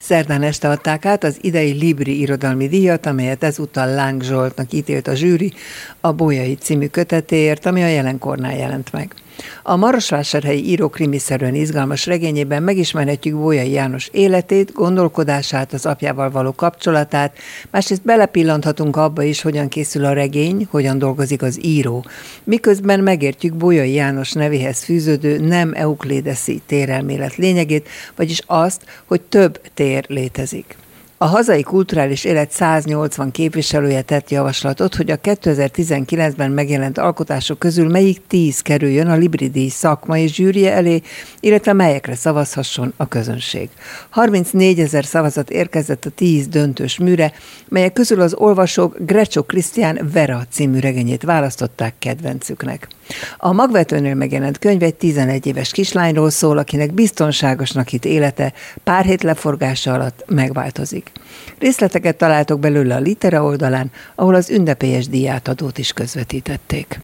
Szerdán este adták át az idei Libri irodalmi díjat, amelyet ezúttal Láng Zsoltnak ítélt a zsűri a Bolyai című kötetéért, ami a Jelenkornál jelent meg. A marosvásárhelyi író krimiszerűen izgalmas regényében megismerhetjük Bolyai János életét, gondolkodását, az apjával való kapcsolatát, másrészt belepillanthatunk abba is, hogyan készül a regény, hogyan dolgozik az író. Miközben megértjük Bolyai János nevéhez fűződő nem euklédeszi térelmélet lényegét, vagyis azt, hogy több tér létezik. A hazai kulturális élet 180 képviselője tett javaslatot, hogy a 2019-ben megjelent alkotások közül melyik 10 kerüljön a Libri-díj szakmai zsűrije elé, illetve melyekre szavazhasson a közönség. 34 000 szavazat érkezett a 10 döntős műre, melyek közül az olvasók Grecsó Krisztián Vera című regényét választották kedvencüknek. A Magvetőnél megjelent könyv egy 11 éves kislányról szól, akinek biztonságosnak hitt élete pár hét leforgása alatt megváltozik. Részleteket találtok belőle a Litera oldalán, ahol az ünnepélyes díjátadót is közvetítették.